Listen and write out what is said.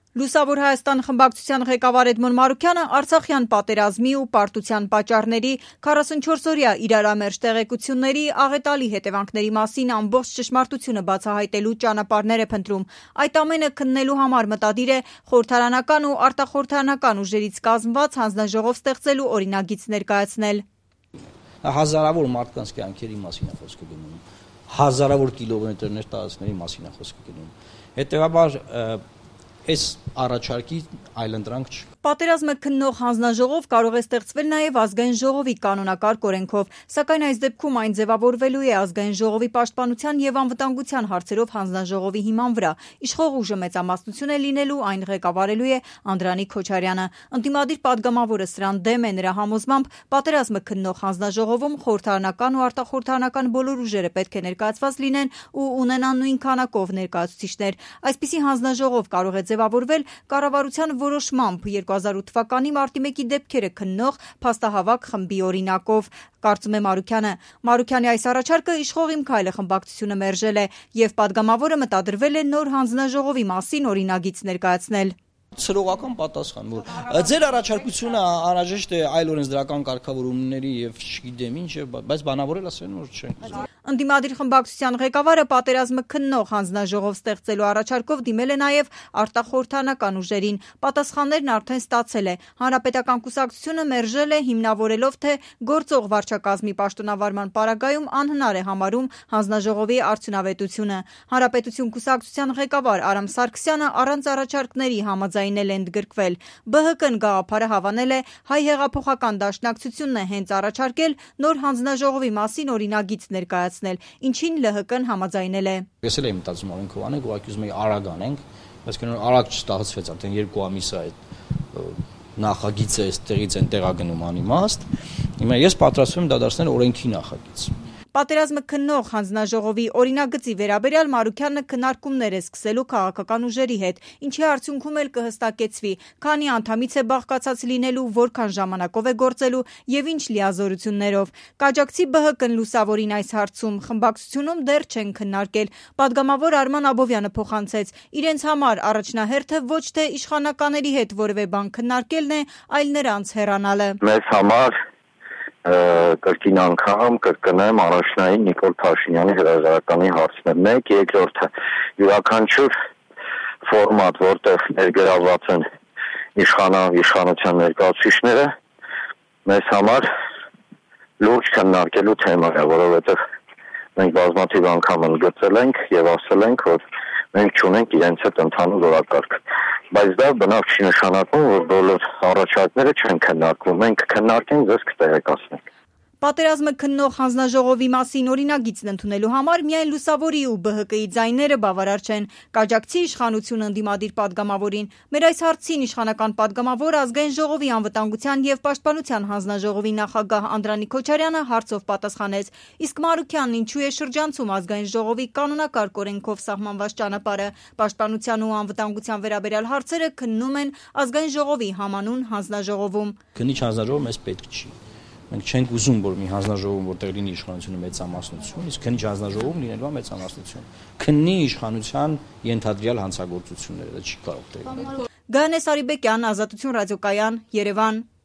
Լուսավոր Հայաստան խմբակցության ղեկավար Էդմոն Մարուքյանը Արցախյան պատերազմի ու պարտության պատճառների 44-օրյա իրարամերժ տեղեկությունների աղետալի հետևանքների մասին ամբողջ ճշմարտությունը բացահայտելու ճանապարհներ է փնտրում։ Այդ ամենը քննելու համար մտադիր է խորհրդարանական ու արտախորհրդարանական ուժերից կազմված հանձնաժողով ստեղծելու օրինագիծ ներկայացնել։ Հազարավոր մարդկանց կյանքերի մասին է խոսքը գնում, հազարավոր կիլոմետրներ տարածքների մասին է խոսքը գնում։ Հետևաբար այս առաջարկի այլընտրանք չի։ Պատերազմը քննող հանձնաժողով կարող է ստեղծվել նաև ազգային ժողովի կանոնակարգ օրենքով, սակայն այս դեպքում այն ձևավորվելու է ազգային ժողովի պաշտպանության եւ անվտանգության հարցերով հանձնաժողովի հիման վրա։ Իշխող ուժը մեծամասնություն է լինելու, այն ղեկավարելու է Անդրանիկ Քոչարյանը։ Ընդդիմադիր падգամավորը սրան դեմ է, նրա համոզմամբ պատերազմը քննող հանձնաժողովում խորհրդարանական ու արտախորհրդարանական բոլոր ուժերը պետք է ներկայացված լինեն ու ունենան նույն քանակով ներկայացուցիչներ։ Այսպիսի հանձնաժողով կարող է ձևավորվել կառավարության որոշմամբ 2008 թվականի մարտի 1-ի դեպքերը քննող փաստահավաք խմբի օրինակով, կարծում է Մարուքյանը։ Մարուքյանի այս առաջարկը իշխող Իմ քայլը խմբակցությունը մերժել է եւ падգամավորը մտադրվել է նոր հանձնաժողովի մասին օրինագիծ ներկայացնել։ Սրողական պատասխան, որ ձեր առաջարկությունը անհրաժեշտ է այլ օրենսդրական կարգավորումների եւ չգիտեմ ինչ, բայց բանավորել ասեն որ չէ։ Ընդդիմադիր խմբակցության ղեկավարը պատերազմը քննող հանձնաժողով ստեղծելու առաջարկով դիմել է նաև արտախորհրդարանական ուժերին։ Պատասխաններն արդեն ստացել է։ Հանրապետական կուսակցությունը մերժել է հիմնավորելով, թե գործող վարչակազմի պաշտոնավարման պարագայում անհնար է համարում հանձնաժողովի արդյունավետությունը։ Հանրապետություն կուսակցության ղեկավար Արամ Սարգսյանը առանց առաջարկների համաձայնել է ընդգրկվել։ ԲՀԿ-ն գաղափարը հավանել է, Հայ հեղափոխական դաշնակցությունն է հենց առաջարկել նոր հանձնաժողովի մասին օրինագիծ ներկայացնել, ինչին ԼՀԿ-ն համաձայնել է։ Ես էլ եմ մտածում օրենքով անենք, ուղղակի ուզում եի արագ անենք, բայց կներո արագ չստացվեց, արդեն 2 ամիս է այդ նախագիծը այստեղից են տեղագնում անիմաստ։ Հիմա ես պատրաստվում եմ դա դարձնել օրենքի նախագիծ։ Պատերազմը քննող հանձնաժողովի օրինագծի վերաբերյալ Մարուքյանը քննարկումներ է սկսելու քաղաքական ուժերի հետ, ինչի արդյունքում էլ կհստակեցվի, քանի անդամից է բաղկացած լինելու, որքան ժամանակով է գործելու եւ ինչ լիազորություններով։ Կաջակցի ԲՀԿ-ն լուսավորին այս հարցում խմբակցությունում դեռ չեն քննարկել։ Պատգամավոր Արման Աբովյանը փոխանցեց. իրենց համար առաջնահերթը ոչ թե իշխանականների հետ որևէ բան քննարկելն է, այլ նրանց հեռանալը։ Մեզ համար կրկին անգամ կրկնեմ առաջնային Նիկոլ Փաշինյանի հրաժարականի հարցն է։ 1, երկրորդը յուրաքանչյուր ֆորմատ, որտեղ ներգրավված են իշխանության ներկայացուցիչները, մեզ համար լուրջ քննարկելու թեմա է, որովհետև մենք բազմաթիվ անգամ ընդգծել ենք եւ ասել ենք, որ մենք չունենք իրենց հետ ընդհանուր օրակարգ, բայց դա բնավ չի նշանակում, որ բոլոր առաջարկները չեն քննարկվում, մենք քննարկենք, ձեզ կտեղեկացնենք։ Պատերազմը քննող հանձնաժողովի մասին օրինագիծն ընդունելու համար միայն լուսավորի ու ԲՀԿ-ի ձայները բավարար չեն։ Կաջակցի իշխանությունը ընդդիմադիր падգամավորին։ Մեր այս հարցին իշխանական падգամավոր ազգային ժողովի անվտանգության եւ պաշտպանության հանձնաժողովի նախագահ Անդրանիկ Քոչարյանը հարցով պատասխանեց։ Իսկ Մարուքյանն ինչու է շրջանցում ազգային ժողովի կանոնակարգ օրենքով սահմանված ճանապարհը։ Պաշտպանության ու անվտանգության վերաբերյալ հարցերը քննում են ազգային ժողովի համանուն հանձնաժողովում։ Քննիչ հանձնաժողով մեզ պետք չի։ Մենք չենք ուզում, որ մի հանձնաժողովում որտեղ լինի իշխանությունը մեծամասնություն, իսկ քննիչ հանձնաժողովում լինելու է մեծամասնություն։ Քննի իշխանության ենթադրյալ հանցագործությունները, դա չի կարող տեղի ունենալ։ Գայանե Սարիբեկյան, Ազատություն ռադիոկայան, Երևան։